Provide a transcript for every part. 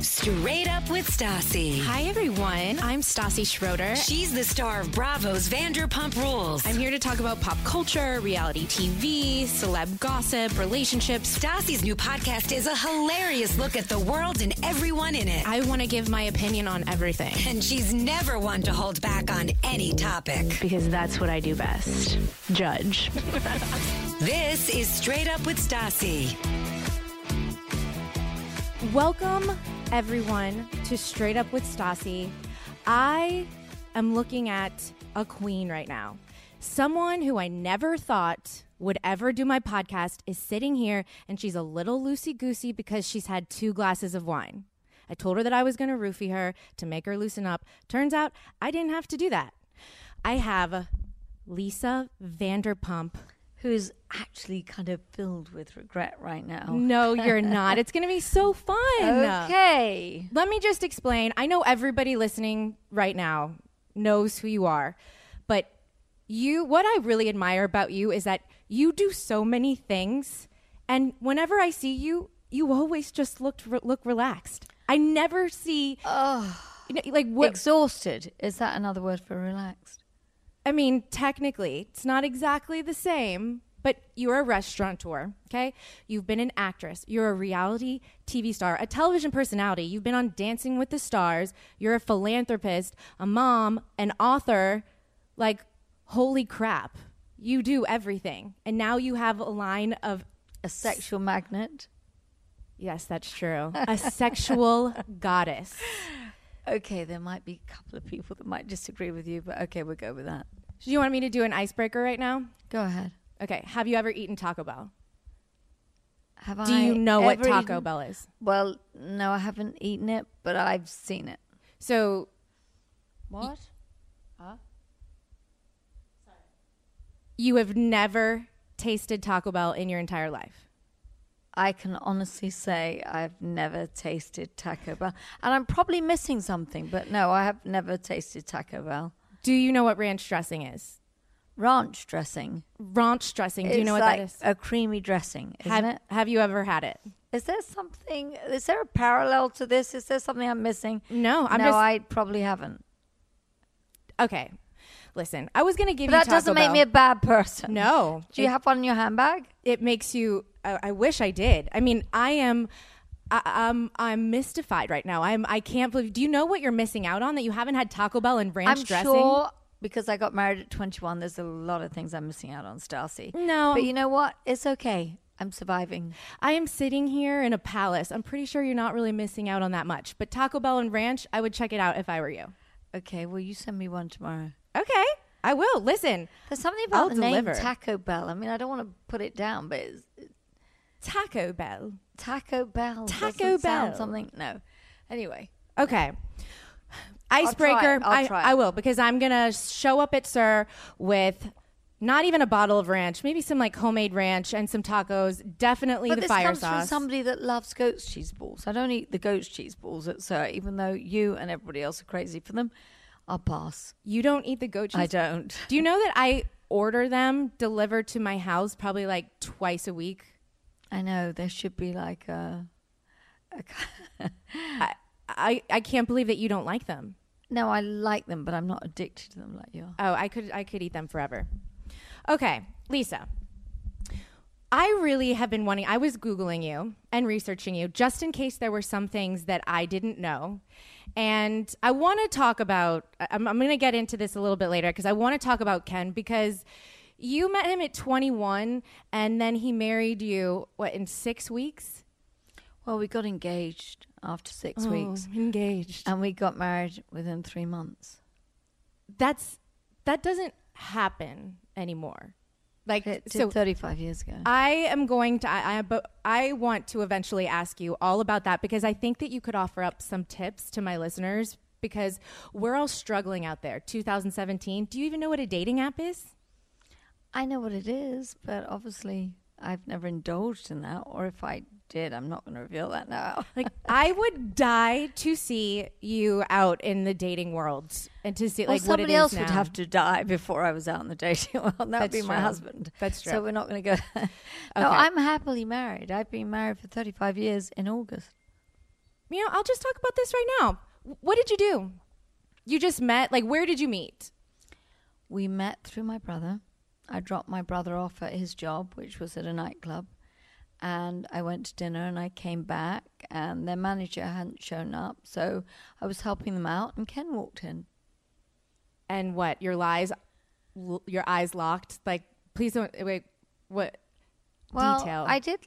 Straight Up with Stassi. Hi, everyone. I'm Stassi Schroeder. She's the star of Bravo's Vanderpump Rules. I'm here to talk about pop culture, reality TV, celeb gossip, relationships. Stassi's new podcast is a hilarious look at the world and everyone in it. I want to give my opinion on everything. And she's never one to hold back on any topic. Because that's what I do best. Judge. This is Straight Up with Stassi. Welcome, everyone, to Straight Up with Stassi. I am looking at a queen right now. Someone who I never thought would ever do my podcast is sitting here, and she's a little loosey-goosey because she's had 2 glasses of wine. I told her that I was going to roofie her to make her loosen up. Turns out I didn't have to do that. I have Lisa Vanderpump. Who's actually kind of filled with regret right now. No, you're not. It's going to be so fun. Okay. Let me just explain. I know everybody listening right now knows who you are, but what I really admire about you is that you do so many things, and whenever I see you, you always just look relaxed. I never see Exhausted. Is that another word for relaxed? I mean, technically, it's not exactly the same, but you're a restaurateur, okay? You've been an actress. You're a reality TV star, a television personality. You've been on Dancing with the Stars. You're a philanthropist, a mom, an author. Like, holy crap. You do everything. And now you have a line of... A sexual magnet. Yes, that's true. A sexual goddess. Okay, there might be a couple of people that might disagree with you, but okay, we'll go with that. Do you want me to do an icebreaker right now? Go ahead. Okay. Have you ever eaten Taco Bell? Have Do I you know what ever Taco eaten? Bell is? Well, no, I haven't eaten it, but I've seen it. So... What? You have never tasted Taco Bell in your entire life? I can honestly say I've never tasted Taco Bell. And I'm probably missing something, but no, I have never tasted Taco Bell. Do you know what ranch dressing is? Ranch dressing. Ranch dressing. Do you know what like that is? A creamy dressing, isn't it? Have you ever had it? Is there a parallel to this? Is there something I'm missing? No, I probably haven't. Okay. Listen, I was going to give But you that Taco doesn't make Bell. me a bad person. No. Do you have one in your handbag? It makes you... I wish I did. I mean, I'm mystified right now. I can't believe... Do you know what you're missing out on that you haven't had Taco Bell and ranch dressing? I'm sure, because I got married at 21, there's a lot of things I'm missing out on, Stassi. No. But you know what? It's okay. I'm surviving. I am sitting here in a palace. I'm pretty sure you're not really missing out on that much. But Taco Bell and ranch, I would check it out if I were you. Okay, well, you send me one tomorrow. Okay, I will. Listen. There's something about I'll the deliver. name Taco Bell. I mean, I don't want to put it down, but it's Taco Bell. Taco Bell. Taco doesn't sound Bell. something. No. Anyway. Okay. Icebreaker. I'll try it. I will, because I'm going to show up at Sir with not even a bottle of ranch, maybe some like homemade ranch and some tacos, definitely But the this fire comes sauce. from somebody that loves goat's cheese balls. I don't eat the goat's cheese balls at Sir, even though you and everybody else are crazy for them. I'll pass. You don't eat the goat cheese? I don't. Do you know that I order them delivered to my house probably like twice a week? I know. There should be like a I can't believe that you don't like them. No, I like them, but I'm not addicted to them like you are. Oh, I could eat them forever. Okay, Lisa. I really have been wanting... I was Googling you and researching you just in case there were some things that I didn't know. And I want to talk about... I'm going to get into this a little bit later because I want to talk about Ken because you met him at 21 and then he married you, in 6 weeks? Well, we got engaged after 6 weeks. Engaged. And we got married within 3 months. That doesn't happen anymore. Like, It did so 35 years ago. I am going to, but I want to eventually ask you all about that because I think that you could offer up some tips to my listeners because we're all struggling out there. 2017. Do you even know what a dating app is? I know what it is, but obviously I've never indulged in that. Or if I did, I'm not going to reveal that now. Like, I would die to see you out in the dating world and to see like what it is somebody else now. would have to die before I was out in the dating world. That would be my true. husband. That's true. So we're not going to go. No, I'm happily married. I've been married for 35 years in August. I'll just talk about this right now. What did you do? You just met? Like, where did you meet? We met through my brother. I dropped my brother off at his job, which was at a nightclub. And I went to dinner and I came back and their manager hadn't shown up. So I was helping them out and Ken walked in. And what? Your eyes locked? Like, please don't. Wait, what? Well, detail? I did.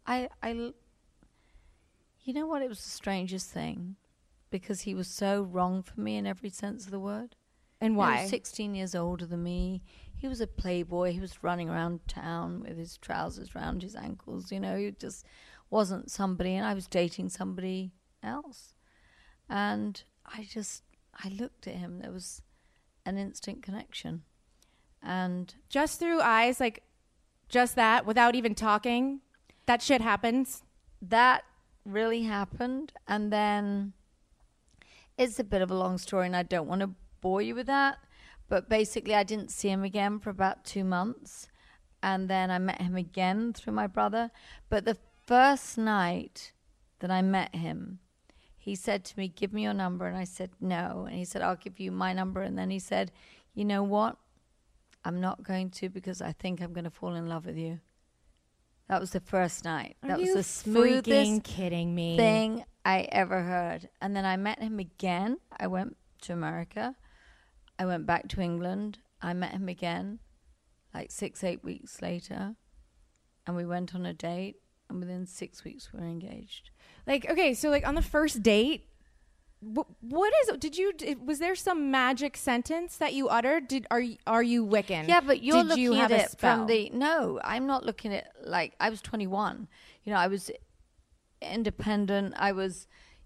You know what? It was the strangest thing because he was so wrong for me in every sense of the word. And why? He was 16 years older than me. He was a playboy. He was running around town with his trousers around his ankles. He just wasn't somebody. And I was dating somebody else. And I looked at him. There was an instant connection. And just through eyes, like just that, without even talking, that shit happens. That really happened. And then it's a bit of a long story and I don't want to bore you with that. But basically, I didn't see him again for about 2 months. And then I met him again through my brother. But the first night that I met him, he said to me, give me your number. And I said, no. And he said, I'll give you my number. And then he said, you know what? I'm not going to because I think I'm going to fall in love with you. That was the first night. That was the smoothest kidding me thing I ever heard. And then I met him again. I went to America. I went back to England. I met him again, like 8 weeks later. And we went on a date. And within 6 weeks, we were engaged. Like, okay, so like on the first date, what is, was there some magic sentence that you uttered? Are you Wiccan? Yeah, but you're Did looking you have at a it spell? from no, I'm not looking at, like, I was 21. I was independent. I was,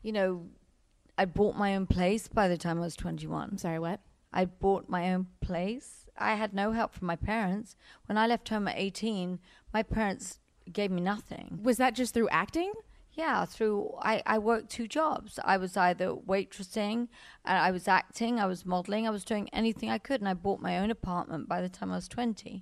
I bought my own place by the time I was 21. I'm sorry, what? I bought my own place. I had no help from my parents. When I left home at 18, my parents gave me nothing. Was that just through acting? Yeah, I worked 2 jobs. I was either waitressing, I was acting, I was modeling, I was doing anything I could, and I bought my own apartment by the time I was 20.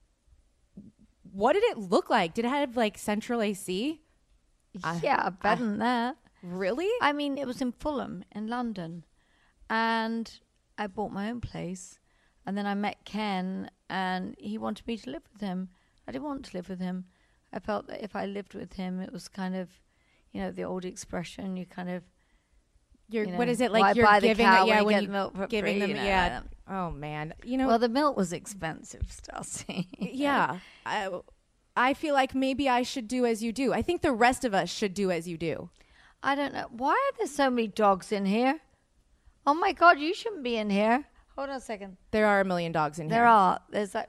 What did it look like? Did it have like central AC? Yeah, better than that. Really? I mean, it was in Fulham, in London. And I bought my own place. And then I met Ken, and he wanted me to live with him. I didn't want to live with him. I felt that if I lived with him, it was kind of, the old expression, you kind of... what is it like? You're giving it, yeah, when you milk for giving free, them, yeah. Oh man, Well, the milk was expensive, Stassi. Yeah, I feel like maybe I should do as you do. I think the rest of us should do as you do. I don't know. Why are there so many dogs in here? Oh my God, you shouldn't be in here. Hold on a second. There are a million dogs in here. There are. There's that.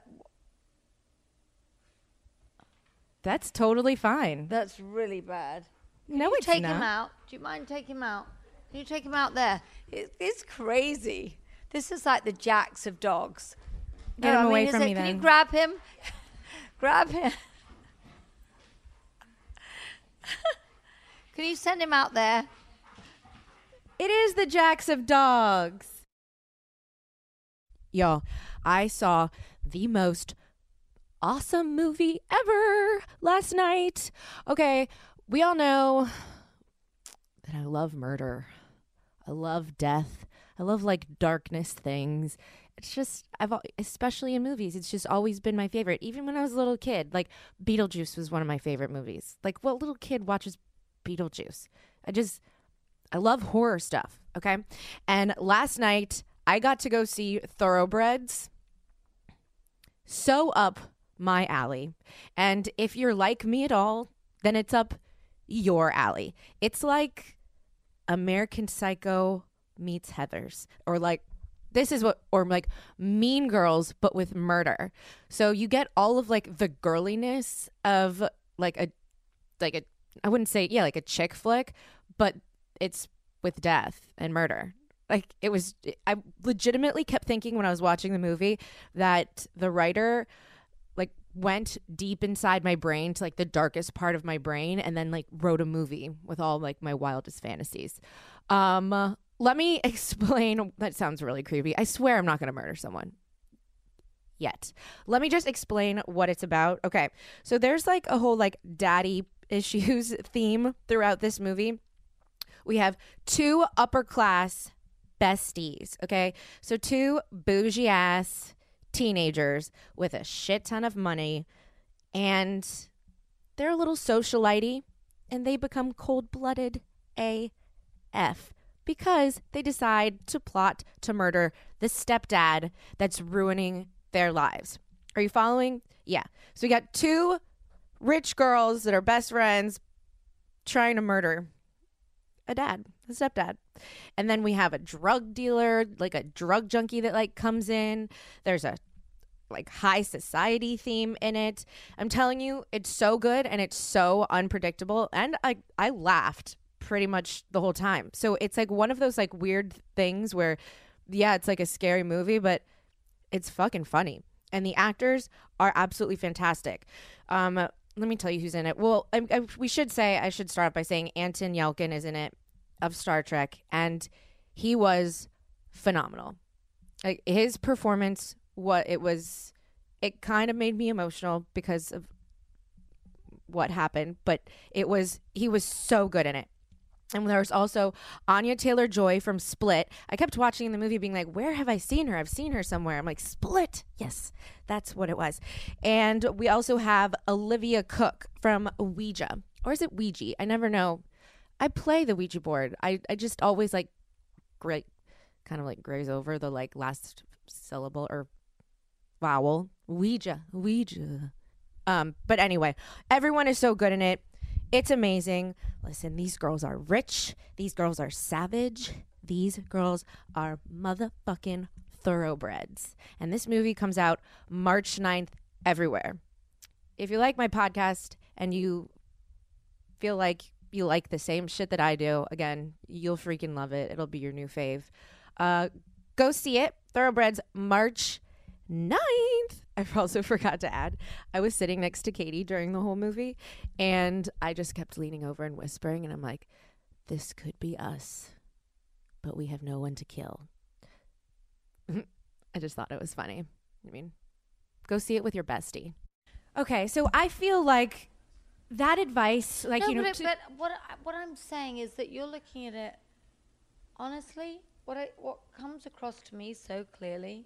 That's totally fine. That's really bad. No, it's take not. him out. Do you mind taking him out? Can you take him out there? It's crazy. This is like the Jacks of dogs. Get him away from me, Can then. you grab him? Grab him. Can you send him out there? It is the Jacks of dogs. Y'all, I saw the most awesome movie ever last night. Okay, we all know that I love murder. I love death. I love like darkness things. It's just, especially in movies, it's just always been my favorite. Even when I was a little kid, like Beetlejuice was one of my favorite movies. Like, what little kid watches Beetlejuice? I love horror stuff, okay? And last night, I got to go see Thoroughbreds. So up my alley. And if you're like me at all, then it's up your alley. It's like American Psycho meets Heathers, or like Mean Girls, but with murder. So you get all of like the girliness of like a I wouldn't say, like a chick flick, but it's with death and murder. Like I legitimately kept thinking when I was watching the movie that the writer like went deep inside my brain to like the darkest part of my brain and then like wrote a movie with all like my wildest fantasies. Let me explain. That sounds really creepy. I swear I'm not going to murder someone yet. Let me just explain what it's about. Okay. So there's like a whole like daddy issues theme throughout this movie, We have two upper class besties, okay? So two bougie ass teenagers with a shit ton of money, and they're a little socialite, and they become cold-blooded AF because they decide to plot to murder the stepdad that's ruining their lives. Are you following? Yeah. So we got two rich girls that are best friends trying to murder a stepdad. And then we have a drug dealer, like a drug junkie that like comes in. There's a like high society theme in it. I'm telling you, it's so good and it's so unpredictable. And I laughed pretty much the whole time. So it's like one of those like weird things where, yeah, it's like a scary movie, but it's fucking funny. And the actors are absolutely fantastic. Let me tell you who's in it. Well, I should start off by saying Anton Yelchin is in it, of Star Trek, and he was phenomenal. Like, his performance, it kind of made me emotional because of what happened, but he was so good in it. And there was also Anya Taylor-Joy from Split. I kept watching the movie being like, where have I seen her? I've seen her somewhere. I'm like, Split. Yes, that's what it was. And we also have Olivia Cook from Ouija. Or is it Ouija? I never know. I play the Ouija board. I just always like kind of like graze over the like last syllable or vowel. Ouija. But anyway, everyone is so good in it. It's amazing. Listen, these girls are rich. These girls are savage. These girls are motherfucking thoroughbreds. And this movie comes out March 9th everywhere. If you like my podcast and you feel like you like the same shit that I do, again, you'll freaking love it. It'll be your new fave. Go see it. Thoroughbreds, March 9th. I also forgot to add, I was sitting next to Katie during the whole movie, and I just kept leaning over and whispering, and I'm like, this could be us, but we have no one to kill. I just thought it was funny. I mean, go see it with your bestie. Okay, so I feel like that advice, like, no, you know. But what I'm saying is that you're looking at it, honestly, what comes across to me so clearly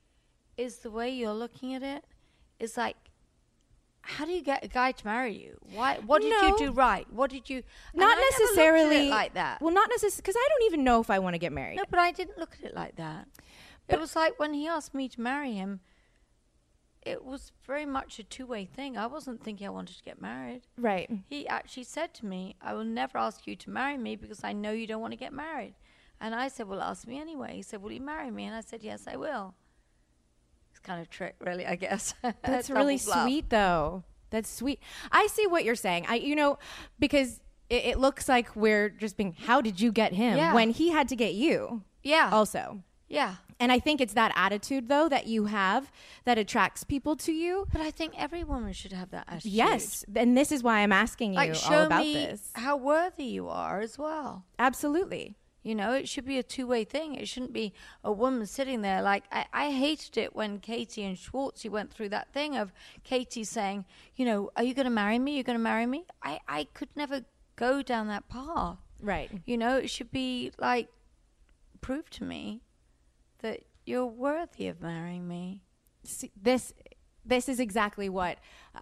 is the way you're looking at it is like, how do you get a guy to marry you? Why? What did you do right? What did you? Not necessarily never looked at it like that. Well, not necessarily, because I don't even know if I want to get married. No, but I didn't look at it like that. It was like when he asked me to marry him, it was very much a two-way thing. I wasn't thinking I wanted to get married. Right. He actually said to me, I will never ask you to marry me because I know you don't want to get married. And I said, well, ask me anyway. He said, will you marry me? And I said, yes, I will. It's kind of a trick, really, I guess. That's really sweet, though. That's sweet. I see what you're saying. Because it looks like we're just being, how did you get him? When he had to get you. Yeah. Also. Yeah. And I think it's that attitude, though, that you have that attracts people to you. But I think every woman should have that attitude. Yes. And this is why I'm asking you all about this. How worthy you are as well. Absolutely. You know, it should be a two-way thing. It shouldn't be a woman sitting there. Like, I hated it when Katie and Schwartzy went through that thing of Katie saying, you know, are you going to marry me? You're going to marry me? I could never go down that path. Right. You know, it should be like, prove to me that you're worthy of marrying me. See, this is exactly why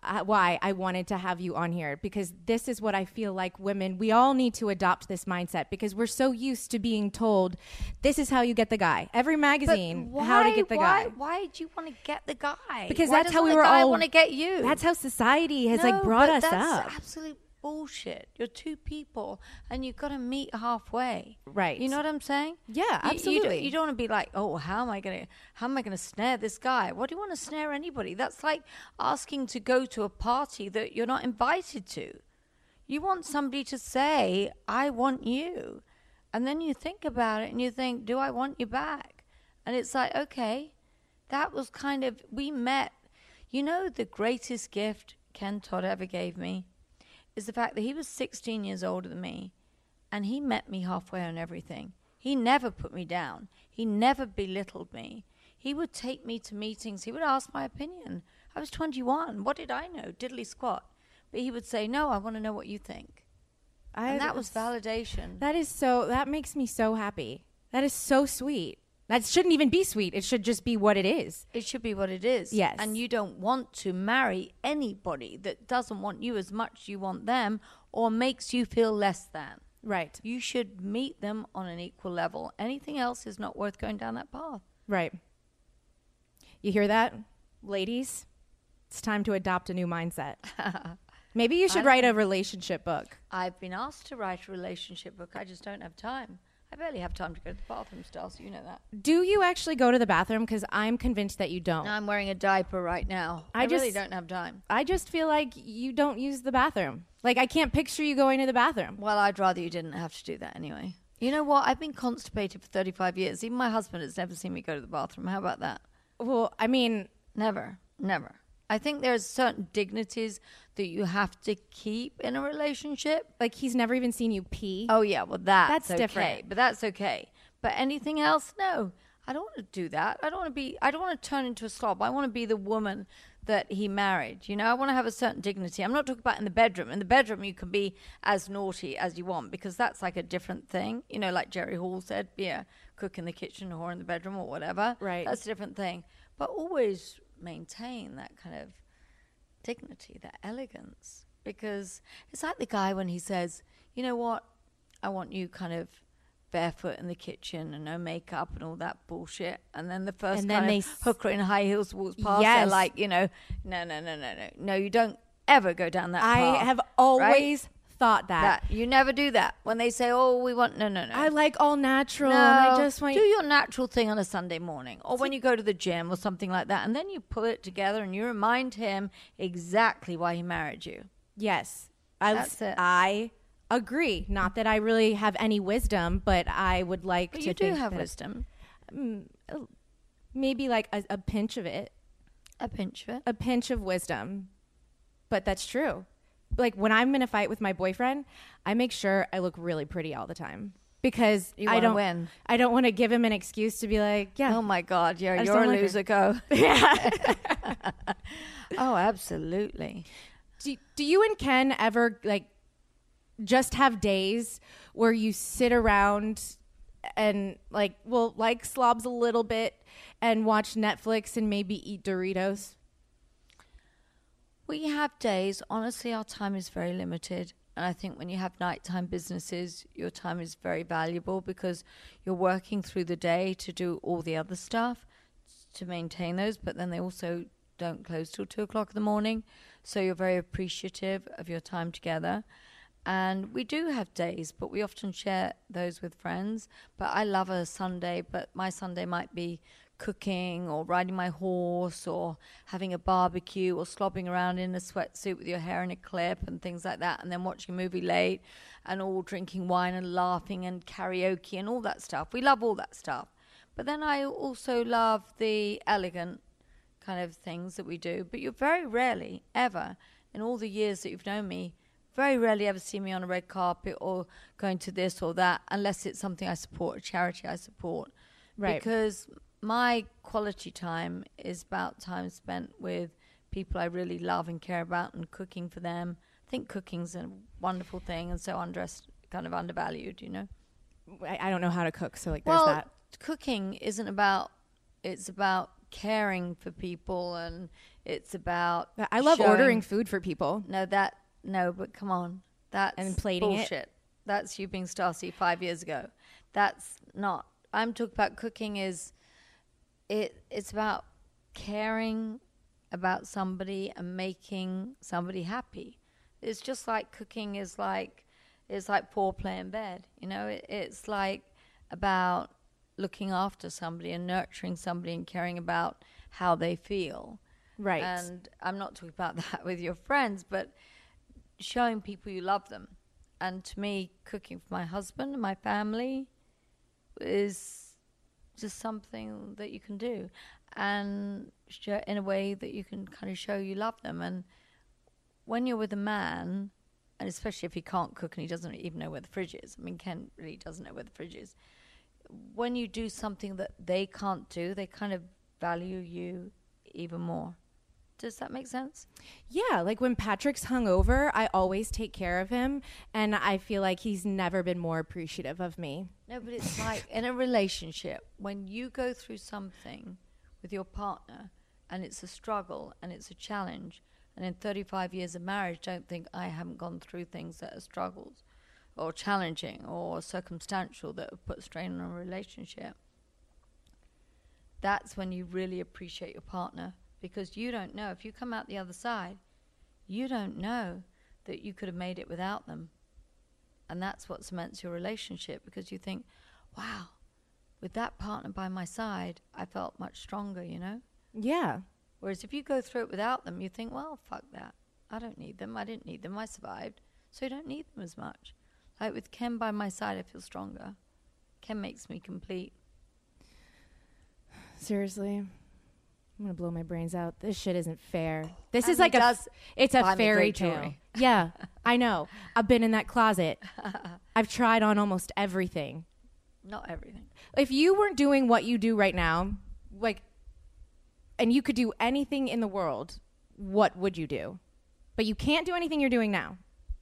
I wanted to have you on here, because this is what I feel like women, we all need to adopt this mindset, because we're so used to being told this is how you get the guy. Every magazine, how to get the guy. Why do you want to get the guy? Because why that's how we the were guy all want to get you. That's how society has brought us that's up. Absolute bullshit. You're two people and you've got to meet halfway. Right. You know what I'm saying? Yeah, absolutely. You don't want to be like, oh, how am I going to snare this guy? What do you want to snare anybody? That's like asking to go to a party that you're not invited to. You want somebody to say, I want you. And then you think about it and you think, do I want you back? And it's like, okay, that was kind of, we met. You know, the greatest gift Ken Todd ever gave me is the fact that he was 16 years older than me, and he met me halfway on everything. He never put me down. He never belittled me. He would take me to meetings. He would ask my opinion. I was 21. What did I know? Diddly squat. But he would say, no, I want to know what you think. And that was validation. That makes me so happy. That is so sweet. That shouldn't even be sweet. It should just be what it is. It should be what it is. Yes. And you don't want to marry anybody that doesn't want you as much as you want them or makes you feel less than. Right. You should meet them on an equal level. Anything else is not worth going down that path. Right. You hear that, ladies? It's time to adopt a new mindset. Maybe you should write a relationship book. I've been asked to write a relationship book. I just don't have time. I barely have time to go to the bathroom still, so you know that. Do you actually go to the bathroom? Because I'm convinced that you don't. No, I'm wearing a diaper right now. I really don't have time. I just feel like you don't use the bathroom. Like, I can't picture you going to the bathroom. Well, I'd rather you didn't have to do that anyway. You know what? I've been constipated for 35 years. Even my husband has never seen me go to the bathroom. How about that? Well, I mean... Never. I think there's certain dignities that you have to keep in a relationship. Like, he's never even seen you pee. Oh, yeah. Well, that's okay. different. But that's okay. But anything else? No. I don't want to do that. I don't want to turn into a slob. I want to be the woman that he married. You know, I want to have a certain dignity. I'm not talking about in the bedroom. In the bedroom, you can be as naughty as you want because that's like a different thing. You know, like Jerry Hall said, yeah, cook in the kitchen, whore in the bedroom or whatever. Right. That's a different thing. But always maintain that kind of dignity, that elegance. Because it's like the guy when he says, you know what, I want you kind of barefoot in the kitchen and no makeup and all that bullshit. And then the first hooker in high heels walks past, they're like, you know, no, you don't ever go down that path. I have always thought that. You never do that. When they say, oh, we want, no. I like all natural. No, and I just want... do your natural thing on a Sunday morning or when you go to the gym or something like that. And then you pull it together and you remind him exactly why he married you. Yes. That's it. I agree. Not that I really have any wisdom, but I would like but to you think do have that wisdom. Maybe like a pinch of it. A pinch of it. A pinch of wisdom. But that's true. Like when I'm in a fight with my boyfriend, I make sure I look really pretty all the time because I don't win. I don't want to give him an excuse to be like, yeah. Oh my God, yeah, I you're a like loser. her. Go. Yeah. Oh, absolutely. Do you and Ken ever like just have days where you sit around and like slobs a little bit and watch Netflix and maybe eat Doritos? We have days. Honestly, our time is very limited. And I think when you have nighttime businesses, your time is very valuable because you're working through the day to do all the other stuff to maintain those. But then they also don't close till 2 o'clock in the morning. So you're very appreciative of your time together. And we do have days, but we often share those with friends. But I love a Sunday, but my Sunday might be cooking or riding my horse or having a barbecue or slobbing around in a sweatsuit with your hair in a clip and things like that, and then watching a movie late and all drinking wine and laughing and karaoke and all that stuff. We love all that stuff. But then I also love the elegant kind of things that we do. But you very rarely ever, in all the years that you've known me, very rarely ever see me on a red carpet or going to this or that, unless it's something I support, a charity I support. Right. Because my quality time is about time spent with people I really love and care about and cooking for them. I think cooking's a wonderful thing and so kind of undervalued, you know. I don't know how to cook, so like there's that. Cooking isn't about, it's about caring for people and it's about I love ordering food for people. No, but come on. That's and plating bullshit. it. That's you being Stassi 5 years ago. That's not. I'm talking about cooking it's about caring about somebody and making somebody happy. It's just like cooking is like, it's like foreplay in bed. You know, it's like about looking after somebody and nurturing somebody and caring about how they feel. Right. And I'm not talking about that with your friends, but showing people you love them. And to me, cooking for my husband and my family is just something that you can do and show in a way that you can kind of show you love them. And when you're with a man, and especially if he can't cook and he doesn't even know where the fridge is, I mean, Ken really doesn't know where the fridge is. When you do something that they can't do, they kind of value you even more. Does that make sense? Yeah, like when Patrick's hungover, I always take care of him, and I feel like he's never been more appreciative of me. No, but it's like in a relationship, when you go through something with your partner and it's a struggle and it's a challenge, and in 35 years of marriage, don't think I haven't gone through things that are struggles or challenging or circumstantial that have put strain on a relationship. That's when you really appreciate your partner, because you don't know. If you come out the other side, you don't know that you could have made it without them. And that's what cements your relationship, because you think, wow, with that partner by my side, I felt much stronger, you know? Yeah. Whereas if you go through it without them, you think, well, fuck that. I don't need them. I didn't need them. I survived. So you don't need them as much. Like with Ken by my side, I feel stronger. Ken makes me complete. Seriously, I'm gonna blow my brains out. This shit isn't fair. This And is like he does it's a buy me fairy great tale. jewelry. Yeah, I know. I've been in that closet. I've tried on almost everything. Not everything. If you weren't doing what you do right now, like, and you could do anything in the world, what would you do? But you can't do anything you're doing now.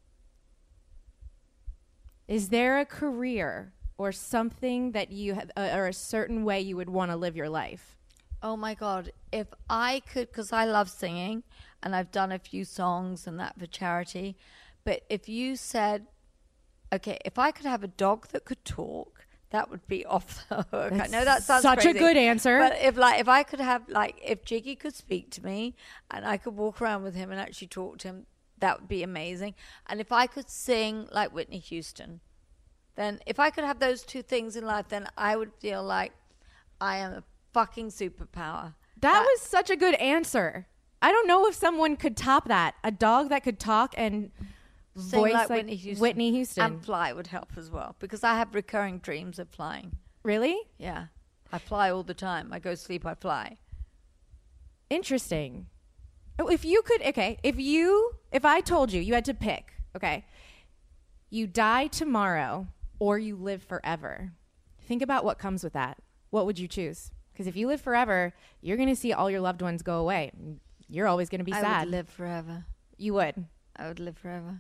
Is there a career or something that you have, or a certain way you would want to live your life? Oh my God. If I could, because I love singing and I've done a few songs and that for charity. But if you said, okay, if I could have a dog that could talk, that would be off the hook. I know that sounds such crazy, a good answer. But if I could have, like, if Jiggy could speak to me and I could walk around with him and actually talk to him, that would be amazing. And if I could sing like Whitney Houston, then if I could have those two things in life, then I would feel like I am a fucking superpower. That was such a good answer. I don't know if someone could top that. A dog that could talk and Sing voice like like Whitney Houston. And fly would help as well, because I have recurring dreams of flying. Really? Yeah. I fly all the time. I go to sleep, I fly. Interesting. Oh, if you could, okay, if I told you you had to pick, okay, you die tomorrow or you live forever, think about what comes with that. What would you choose? Because if you live forever, you're going to see all your loved ones go away. You're always going to be sad. I would live forever. You would? I would live forever.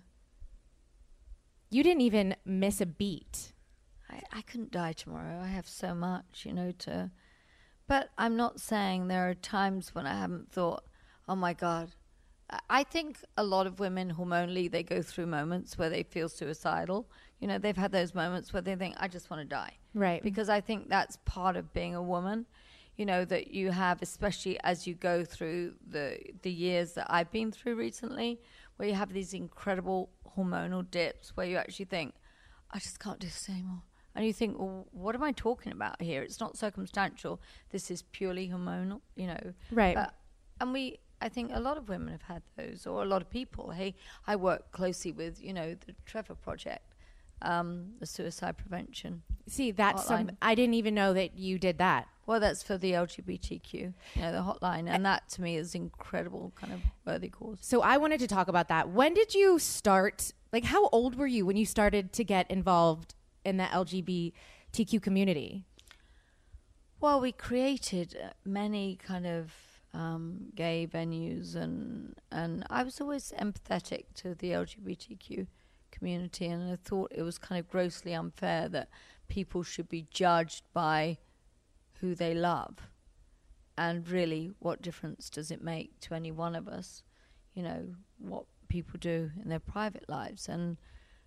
You didn't even miss a beat. I couldn't die tomorrow. I have so much, to... But I'm not saying there are times when I haven't thought, oh my God. I think a lot of women hormonally, they go through moments where they feel suicidal. They've had those moments where they think, I just want to die. Right. Because I think that's part of being a woman, that you have, especially as you go through the years that I've been through recently, where you have these incredible hormonal dips where you actually think, I just can't do this anymore. And you think, well, what am I talking about here? It's not circumstantial. This is purely hormonal, Right. I think a lot of women have had those, or a lot of people. Hey, I work closely with, the Trevor Project, the suicide prevention. See, that's hotline. I didn't even know that you did that. Well, that's for the LGBTQ, the hotline. And that, to me, is incredible kind of worthy cause. So I wanted to talk about that. When did you start, like how old were you when you started to get involved in the LGBTQ community? Well, we created many kind of gay venues, and I was always empathetic to the LGBTQ community, and I thought it was kind of grossly unfair that people should be judged by who they love. And really, what difference does it make to any one of us, what people do in their private lives? And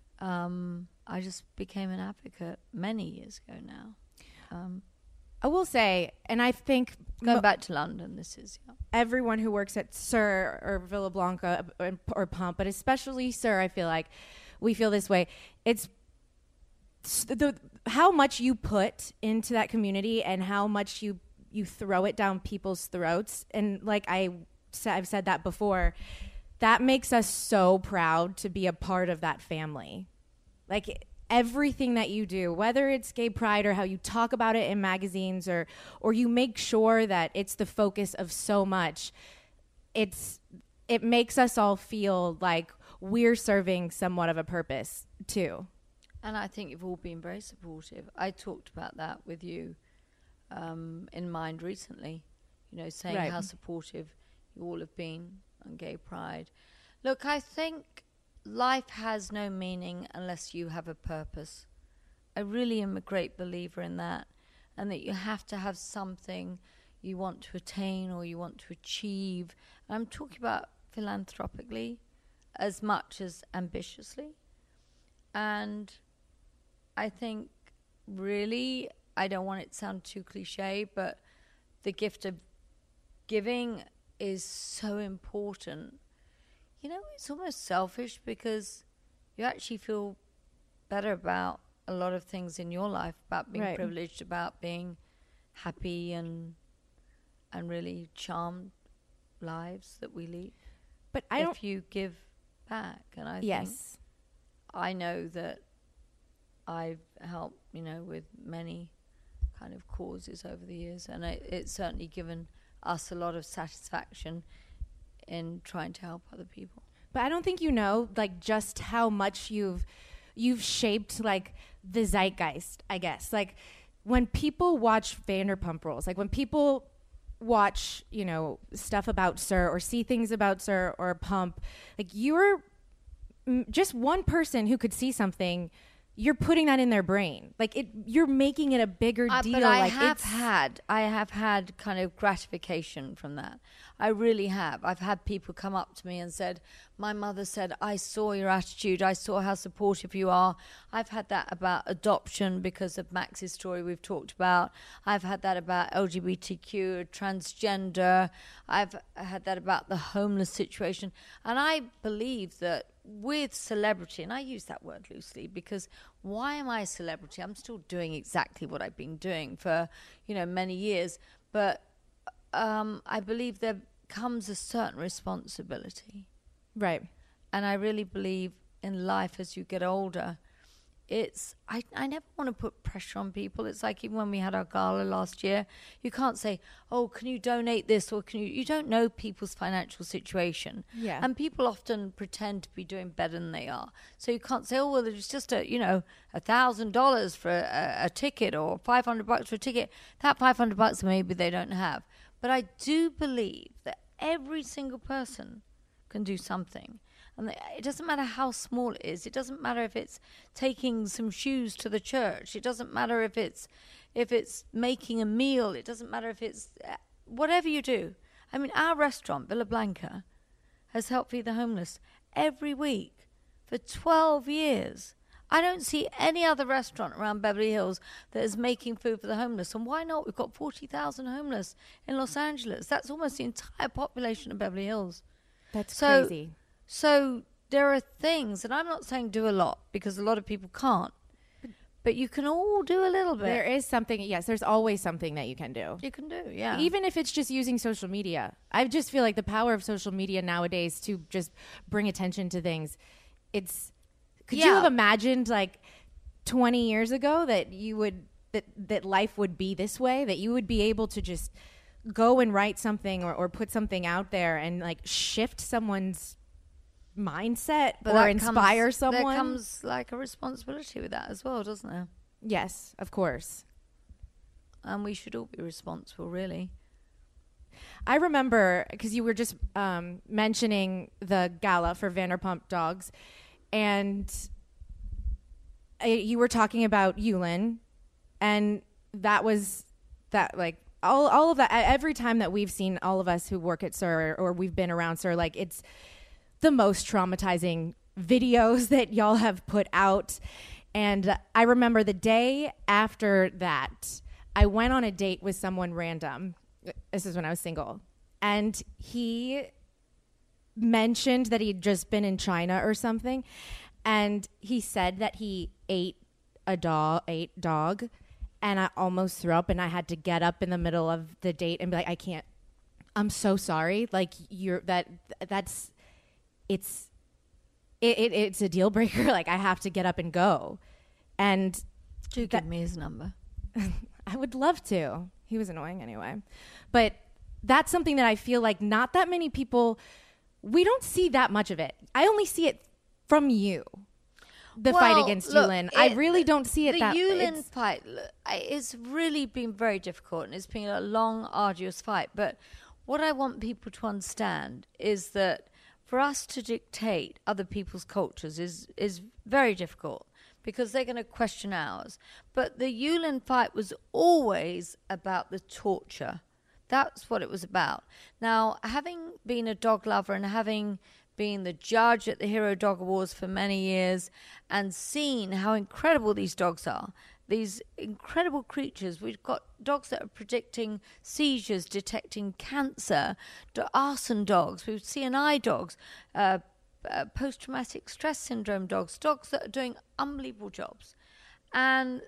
I just became an advocate many years ago now. I will say, and I think Going back to London, this is, everyone who works at SUR or Villa Blanca or Pump, but especially SUR, I feel like we feel this way. It's how much you put into that community and how much you throw it down people's throats. And like I've said that before, that makes us so proud to be a part of that family. Like everything that you do, whether it's gay pride or how you talk about it in magazines or you make sure that it's the focus of so much, it makes us all feel like we're serving somewhat of a purpose too. And I think you've all been very supportive. I talked about that with you in Mind recently, saying Right. how supportive you all have been on Gay Pride. Look, I think life has no meaning unless you have a purpose. I really am a great believer in that, and that you have to have something you want to attain or you want to achieve. I'm talking about philanthropically as much as ambitiously. And I think really, I don't want it to sound too cliche, but the gift of giving is so important. You know, it's almost selfish because you actually feel better about a lot of things in your life, about being privileged, about being happy and really charmed lives that we lead. But if you give back, and I think I know that I've helped, you know, with many kind of causes over the years, and it's certainly given us a lot of satisfaction in trying to help other people. But I don't think you know, like, just how much you've shaped, like, the zeitgeist, I guess. Like, when people watch Vanderpump Rules, like, when people watch, you know, stuff about SUR or see things about SUR or Pump, like, you're just one person who could see something. You're putting that in their brain. Like, you're making it a bigger deal. But I have had kind of gratification from that. I really have. I've had people come up to me and said, my mother said, I saw your attitude. I saw how supportive you are. I've had that about adoption because of Max's story we've talked about. I've had that about LGBTQ, transgender. I've had that about the homeless situation. And I believe that with celebrity, and I use that word loosely because why am I a celebrity? I'm still doing exactly what I've been doing for, you know, many years. But I believe there comes a certain responsibility. Right. And I really believe in life as you get older, I never want to put pressure on people. It's like even when we had our gala last year, you can't say, oh, can you donate this? Or you don't know people's financial situation. Yeah. And people often pretend to be doing better than they are. So you can't say, oh, well, there's just $1,000 for a ticket or $500 for a ticket. That $500 maybe they don't have. But I do believe that every single person can do something. And it doesn't matter how small it is. It doesn't matter if it's taking some shoes to the church. It doesn't matter if it's making a meal. It doesn't matter if it's whatever you do. I mean, our restaurant, Villa Blanca, has helped feed the homeless every week for 12 years. I don't see any other restaurant around Beverly Hills that is making food for the homeless. And why not? We've got 40,000 homeless in Los Angeles. That's almost the entire population of Beverly Hills. That's crazy. So there are things, and I'm not saying do a lot because a lot of people can't, but you can all do a little bit. There is something, yes, there's always something that you can do. You can do, yeah. Even if it's just using social media. I just feel like the power of social media nowadays to just bring attention to things. Could you have imagined like 20 years ago that that life would be this way, that you would be able to just go and write something or put something out there and like shift someone's mindset or inspire someone? There comes like a responsibility with that as well, doesn't there? Yes, of course. And we should all be responsible, really. I remember, because you were just mentioning the gala for Vanderpump Dogs, and you were talking about Yulin, and that was that, like, all of that. Every time that we've seen, all of us who work at SUR or we've been around SUR, like, it's the most traumatizing videos that y'all have put out. And I remember the day after that, I went on a date with someone random. This is when I was single. And he mentioned that he'd just been in China or something. And he said that he ate dog. And I almost threw up, and I had to get up in the middle of the date and be like, I can't, I'm so sorry. Like, it's a deal breaker. Like, I have to get up and go. And give me his number. I would love to. He was annoying anyway. But that's something that I feel like not that many people, we don't see that much of it. I only see it from you. The fight against Yulin. I really don't see it that way. The Yulin fight, it's really been very difficult, and it's been a long, arduous fight. But what I want people to understand is that for us to dictate other people's cultures is very difficult because they're going to question ours. But the Yulin fight was always about the torture. That's what it was about. Now, having been a dog lover and having been the judge at the Hero Dog Awards for many years and seen how incredible these dogs are, these incredible creatures. We've got dogs that are predicting seizures, detecting cancer, arson dogs, we've CNI dogs, post-traumatic stress syndrome dogs that are doing unbelievable jobs. And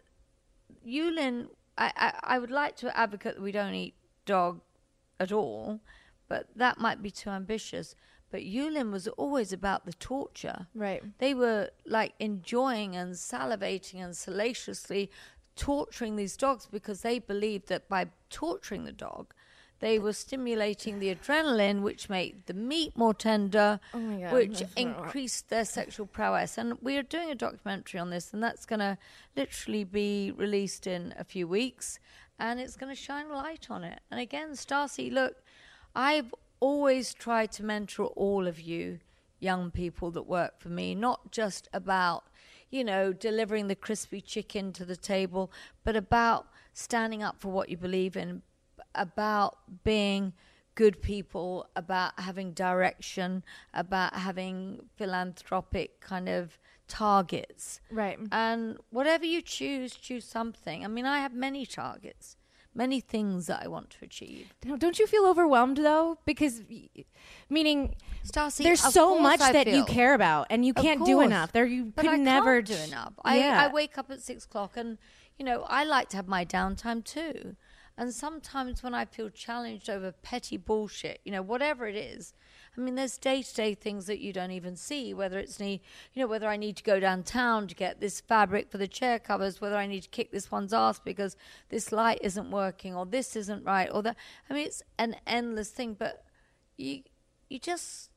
Yulin, I would like to advocate that we don't eat dog at all, but that might be too ambitious. But Yulin was always about the torture. Right. They were like enjoying and salivating and salaciously torturing these dogs because they believed that by torturing the dog, they were stimulating the adrenaline, which made the meat more tender, Oh my God, which that's increased their sexual prowess. And we are doing a documentary on this, and that's going to literally be released in a few weeks, and it's going to shine a light on it. And again, Stassi, look, I've always tried to mentor all of you young people that work for me, not just about, delivering the crispy chicken to the table, but about standing up for what you believe in, about being good people, about having direction, about having philanthropic kind of targets. Right. And whatever you choose something. I mean, I have many targets. Many things that I want to achieve. Don't you feel overwhelmed though? Because, meaning, Stassi, there's so much that you care about, and you can't do enough. You could never do enough. Yeah. I wake up at 6 o'clock, and I like to have my downtime too. And sometimes when I feel challenged over petty bullshit, whatever it is, I mean, there's day-to-day things that you don't even see, whether it's whether I need to go downtown to get this fabric for the chair covers, whether I need to kick this one's ass because this light isn't working or this isn't right or that. I mean, it's an endless thing, but you just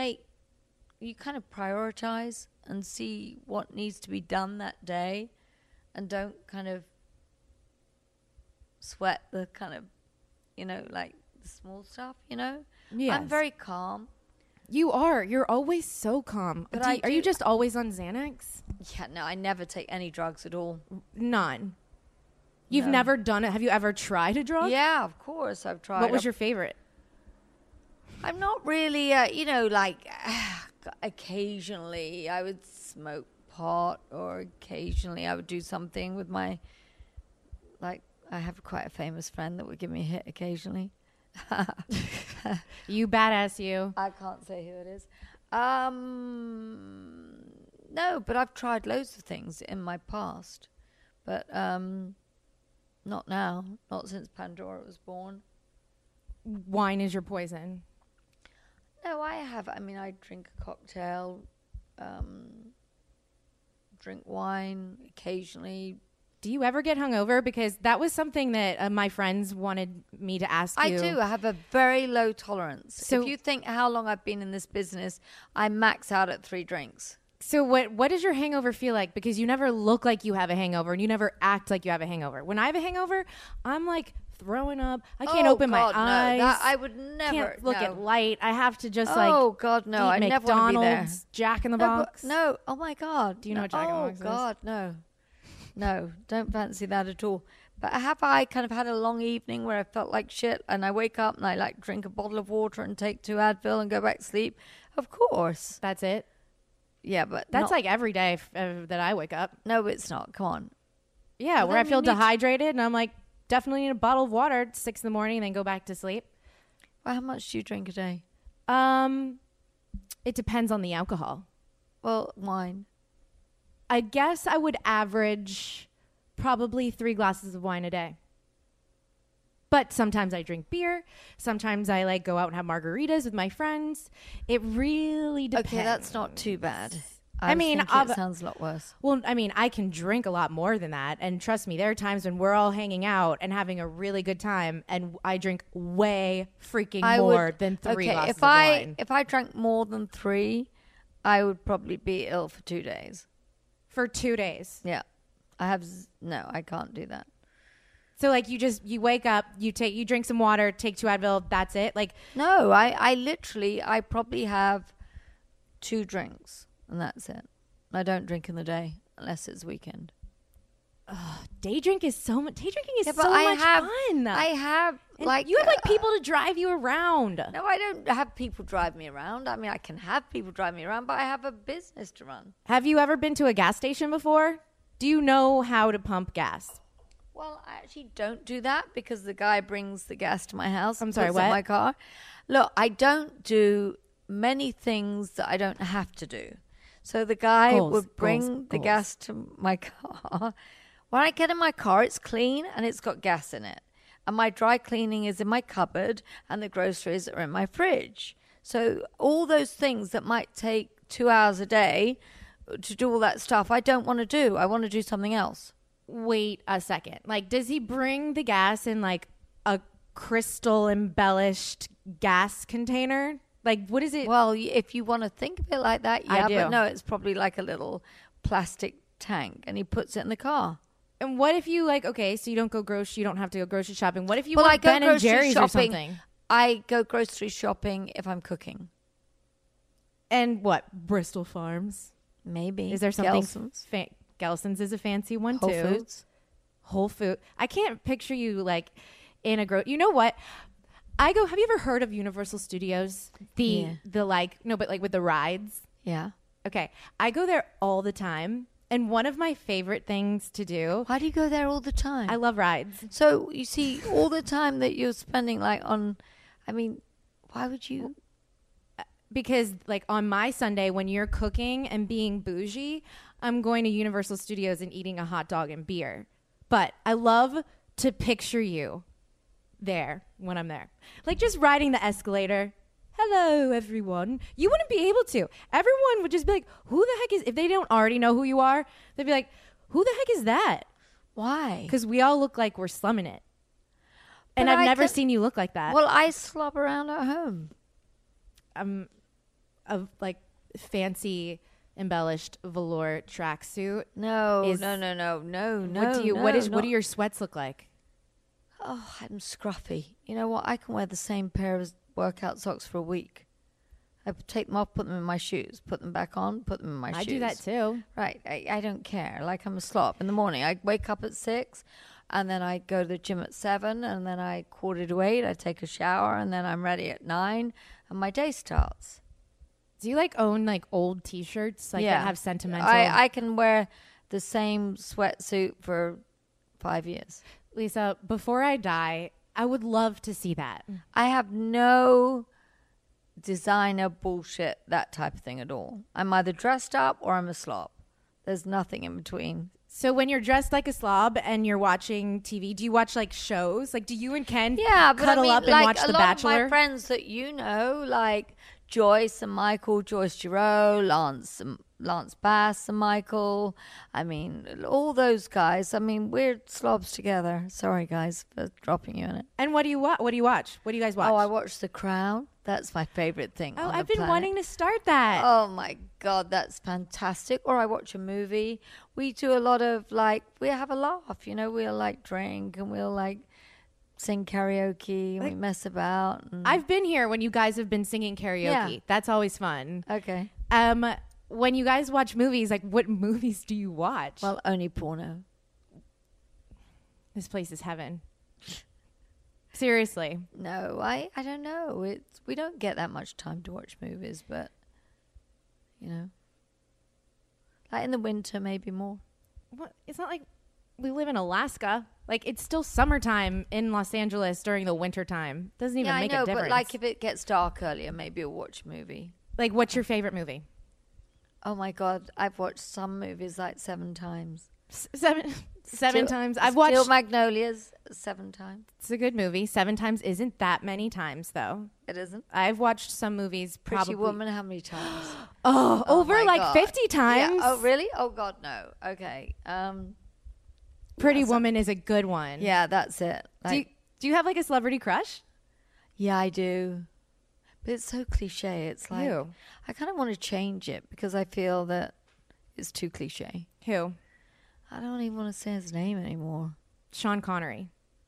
you kind of prioritize and see what needs to be done that day and don't kind of sweat the kind of, like the small stuff, Yes. I'm very calm. You are. You're always so calm. But Are you just always on Xanax? Yeah, no, I never take any drugs at all. None. You've No. never done it. Have you ever tried a drug? Yeah, of course I've tried. What was your favorite? I'm not really, occasionally I would smoke pot or occasionally I would do something with my, I have quite a famous friend that would give me a hit occasionally. You badass you. I can't say who it is. No, but I've tried loads of things in my past. But not now. Not since Pandora was born. Wine is your poison. No, I have. I mean, I drink a cocktail, drink wine occasionally. Do you ever get hungover? Because that was something that my friends wanted me to ask you. I do. I have a very low tolerance. So if you think how long I've been in this business, I max out at 3 drinks. So what does your hangover feel like? Because you never look like you have a hangover and you never act like you have a hangover. When I have a hangover, I'm like throwing up. I can't open my eyes. No, that I would never. Can't look no. at light. I have to just Oh God, no! eat I never want to be there. McDonald's, Jack in the No, Box. no. Oh my God. Do you know what Jack in the Box is? Oh God, no. No, don't fancy that at all. But have I kind of had a long evening where I felt like shit and I wake up and I drink a bottle of water and take 2 Advil and go back to sleep? Of course. That's it. Yeah, but That's not, every day that I wake up. No, it's not. Come on. Yeah, Well, where I then feel you need to- dehydrated and I'm like, definitely need a bottle of water at 6 in the morning and then go back to sleep. Well, how much do you drink a day? It depends on the alcohol. Well, wine. I guess I would average probably 3 glasses of wine a day. But sometimes I drink beer. Sometimes I go out and have margaritas with my friends. It really depends. Okay, that's not too bad. I mean, it sounds a lot worse. Well, I mean, I can drink a lot more than that. And trust me, there are times when we're all hanging out and having a really good time. And I drink way freaking more than 3 glasses of wine. If I drank more than 3, I would probably be ill for 2 days. For 2 days. Yeah. I can't do that. So like you wake up, you drink some water, take 2 Advil, that's it? Like No, I probably have 2 drinks and that's it. I don't drink in the day unless it's weekend. day drinking is so much fun. I have And you have like people to drive you around. No, I don't have people drive me around. I mean, I can have people drive me around, but I have a business to run. Have you ever been to a gas station before? Do you know how to pump gas? Well, I actually don't do that because the guy brings the gas to my house. I'm sorry, puts it in what? my car. Look, I don't do many things that I don't have to do. So the guy would bring the gas to my car. When I get in my car, it's clean and it's got gas in it. And my dry cleaning is in my cupboard and the groceries are in my fridge. So all those things that might take 2 hours a day to do all that stuff, I don't want to do. I want to do something else. Wait a second. Like, does he bring the gas in like a crystal embellished gas container? Like, what is it? Well, if you want to think of it like that, yeah. I do. But no, it's probably like a little plastic tank and he puts it in the car. And what if you like, okay, so you don't have to go grocery shopping. What if you Well, want I go Ben and grocery Jerry's or shopping. something? I go grocery shopping if I'm cooking. And what? Bristol Farms? Maybe. Is there something? Gelson's. Gelson's is a fancy one Whole too. Foods. Whole Food. I can't picture you like in a You know what? Have you ever heard of Universal Studios? But like with the rides. Yeah. Okay. I go there all the time. And one of my favorite things to do. Why do you go there all the time? I love rides. So you see all the time that you're spending why would you? Because like on my Sunday when you're cooking and being bougie, I'm going to Universal Studios and eating a hot dog and beer. But I love to picture you there when I'm there. Like just riding the escalator. Hello, everyone. You wouldn't be able to. Everyone would just be like, who the heck is, if they don't already know who you are, they'd be like, who the heck is that? Why? Because we all look like we're slumming it. And I've never seen you look like that. Well, I slob around at home. A like fancy embellished velour tracksuit. No. What do your sweats look like? Oh, I'm scruffy. You know what? I can wear the same pair of workout socks for a week. I take them off, put them in my shoes, put them back on, put them in my shoes. I do that too. Right. I don't care. Like I'm a slob. In the morning, I wake up at 6 and then I go to the gym at 7 and then I 7:45, I take a shower and then I'm ready at 9 and my day starts. Do you like own like old t-shirts that have sentimental? I can wear the same sweatsuit for 5 years. Lisa, before I die, I would love to see that. I have no designer bullshit, that type of thing at all. I'm either dressed up or I'm a slob. There's nothing in between. So when you're dressed like a slob and you're watching TV, do you watch like shows? Like do you and Ken cuddle up and watch The Bachelor? A lot of my friends that you know, like Joyce and Michael, Joyce Giroux, Lance Bass and Michael. I mean, all those guys. I mean, we're slobs together. Sorry, guys, for dropping you in it. And what do you watch? What do you guys watch? Oh, I watch The Crown. That's my favorite thing. Oh, I've been wanting to start that. Oh my God, that's fantastic. Or I watch a movie. We do a lot of we have a laugh, you know, we'll like drink and we'll like sing karaoke and we mess about. I've been here when you guys have been singing karaoke. Yeah. That's always fun. Okay. When you guys watch movies, like what movies do you watch? Well, only porno. This place is heaven. Seriously. No, I don't know. We don't get that much time to watch movies, but you know, like in the winter, maybe more. What? It's not like we live in Alaska. Like it's still summertime in Los Angeles during the winter time. Doesn't even make a difference. But like if it gets dark earlier, maybe we'll watch a movie. Like what's your favorite movie? Oh my God, I've watched some movies like 7 times. Seven times. I've watched Steel Magnolias 7 times. It's a good movie. 7 times isn't that many times though. It isn't. I've watched some movies Pretty Woman, how many times? Over like God. 50 times. Yeah. Oh really? Oh God, no. Okay. Pretty Woman is a good one. Yeah, that's it. Do you have like a celebrity crush? Yeah, I do. But it's so cliche. It's like Who? I kind of want to change it because I feel that it's too cliche. Who? I don't even want to say his name anymore. Sean Connery.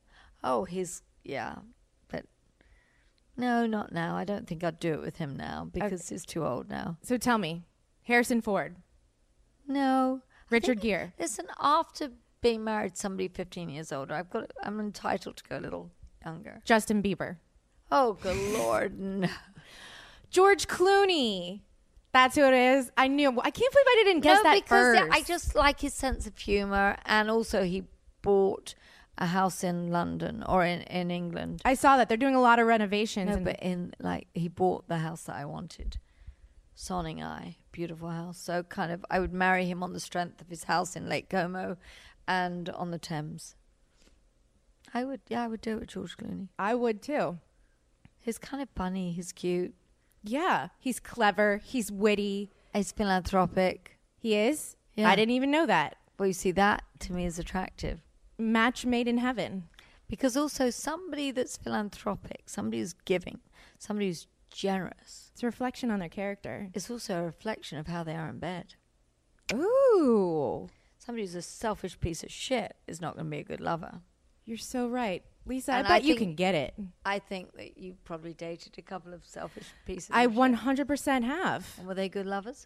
Oh, but no, not now. I don't think I'd do it with him now because he's too old now. So tell me, Harrison Ford, No. Richard Gere. Listen, after being married to somebody 15 years older, I'm entitled to go a little younger. Justin Bieber. Oh, good Lord, no. George Clooney. That's who it is. I knew. I can't believe I didn't guess that because first. I just like his sense of humor, and also he bought a house in London or in England. I saw that. They're doing a lot of renovations. No, but he bought the house that I wanted. Sonning Eye, beautiful house. So kind of, I would marry him on the strength of his house in Lake Como and on the Thames. I would do it with George Clooney. I would too. He's kind of funny. He's cute. Yeah. He's clever. He's witty. He's philanthropic. He is? Yeah. I didn't even know that. Well, you see, that to me is attractive. Match made in heaven. Because also somebody that's philanthropic, somebody who's giving, somebody who's generous. It's a reflection on their character. It's also a reflection of how they are in bed. Ooh. Somebody who's a selfish piece of shit is not going to be a good lover. You're so right. Lisa, And I I bet you think- can get it. I think that you probably dated a couple of selfish pieces I of shit. 100% have. And were they good lovers?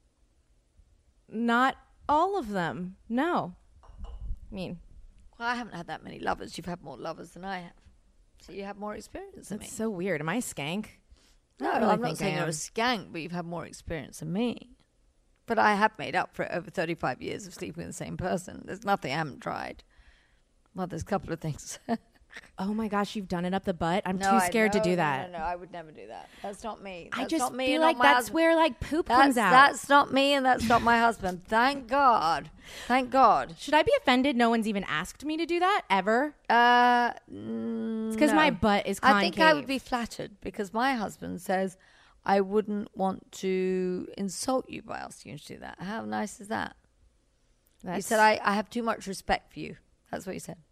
Not all of them. No. I mean, Well, I haven't had that many lovers. You've had more lovers than I have. So you have more experience than me. that's so weird. Am I a skank? No, I really I'm not think I saying you're am. a skank, but you've had more experience than me. But I have made up for it over 35 years of sleeping with the same person. There's nothing I haven't tried. Well, there's a couple of things. Oh my gosh, you've done it up the butt. I'm No, too I- scared to no, do no, that. No, I would never do that. That's not me. I That's just not me feel and not like my that's husband. where like poop comes out. That's not me and that's not my husband. Thank God. Thank God. Should I be offended? No one's even asked me to do that ever. It's because my butt is concave. I think I would be flattered because my husband says I wouldn't want to insult you by asking you to do that. How nice is that? He said, I have too much respect for you. That's what he said.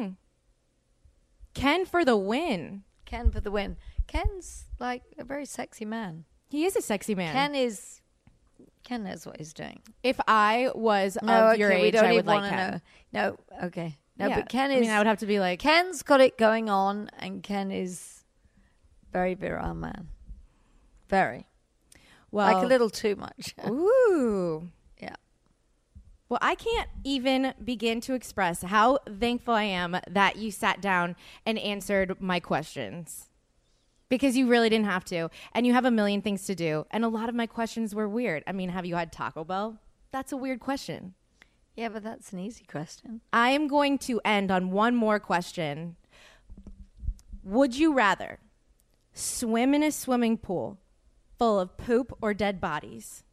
Ken for the win. Ken for the win. Ken's like a very sexy man. He is a sexy man. Ken knows what he's doing. If I was of your we age, don't I would even like wanna Ken. know. No, okay. No, Yeah. but Ken I is... mean, I would have to be like, Ken's got it going on, and Ken is very virile man. Very. well, Like a little too much. Ooh. Yeah. Well, I can't even begin to express how thankful I am that you sat down and answered my questions. Because you really didn't have to. And you have a million things to do. And a lot of my questions were weird. I mean, have you had Taco Bell? That's a weird question. Yeah, but that's an easy question. I am going to end on one more question. Would you rather swim in a swimming pool full of poop or dead bodies?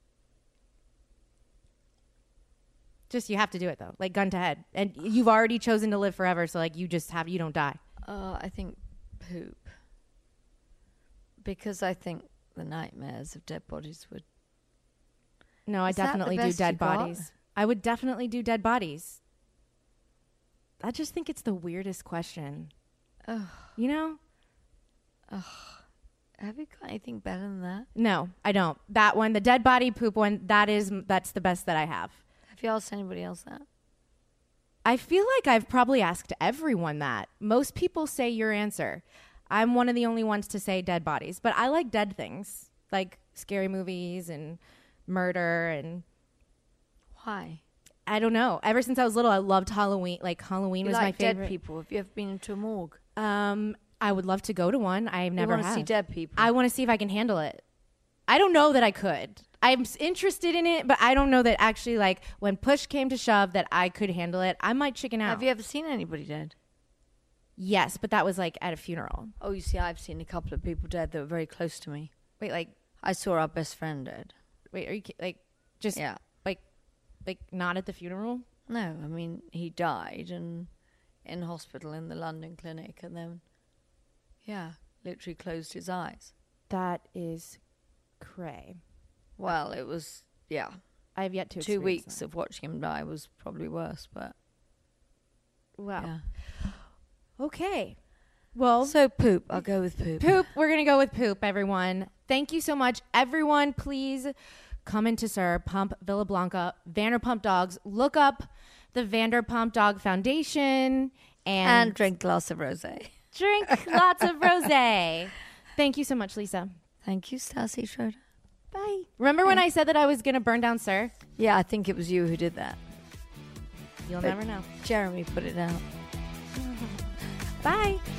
Just, you have to do it though, like gun to head. And you've already chosen to live forever, so like you don't die. I think poop. Because I think the nightmares of dead bodies would... No, I Is that the definitely do best you dead got? bodies. I would definitely do dead bodies. I just think it's the weirdest question. Ugh. You know? Have you got anything better than that? No, I don't. That one, the dead body poop one, that's the best that I have. Have you asked anybody else that? I feel like I've probably asked everyone that. Most people say your answer. I'm one of the only ones to say dead bodies, but I like dead things, like scary movies and murder, and Why? I don't know. Ever since I was little, I loved Halloween. Like Halloween You was like my favorite. dead people. Have you ever been into a morgue? I would love to go to one. I've never You want to see have. dead people? I want to see if I can handle it. I don't know that I could. I'm interested in it, but I don't know that actually, like, when push came to shove, that I could handle it. I might chicken out. Have you ever seen anybody dead? Yes, but that was like at a funeral. Oh, you see, I've seen a couple of people dead that were very close to me. Wait, like, I saw our best friend dead. are you like just Yeah. like not at the funeral? No, I mean, he died and in hospital in the London clinic and then, yeah, literally closed his eyes. That is cray. Well, it was, yeah. I have yet to 2 experience weeks that. of watching him die was probably worse, but Wow. yeah. Okay. Well, So poop, I'll go with poop. poop. We're going to go with poop, everyone. Thank you so much. Everyone, please come into Sir Pump Villa Blanca, Vanderpump Dogs. Look up the Vanderpump Dog Foundation And drink lots of rosé. Drink lots of rosé. Thank you so much, Lisa. Thank you, Stassi Schroeder. Bye. Remember when I said that I was going to burn down Sir? Yeah, I think it was you who did that. You'll never know. Jeremy put it out. Bye.